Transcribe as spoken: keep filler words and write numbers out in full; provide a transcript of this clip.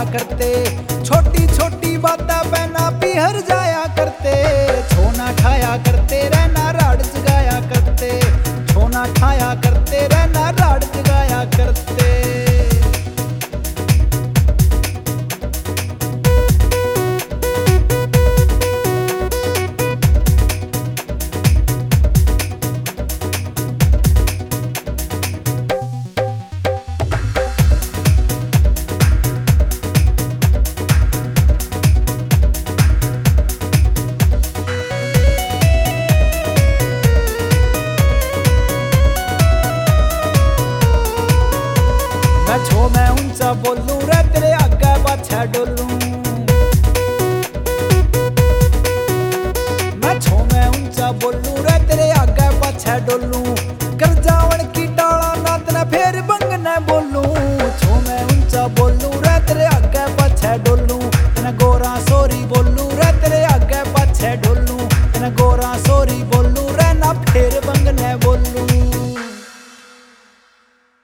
करते। छोटी छोटी बातें पे ना पिहर जाया करते। छोना खाया करते रहना राड जगाया करते। छोना खाया करते रहना राड जगाया करते। छो मैं ऊंचा बोलूं रे तेरे आगे पाछे डोलूं। मैं छो मैं ऊंचा बोलूं रे तेरे आगे पाछे डोलूं।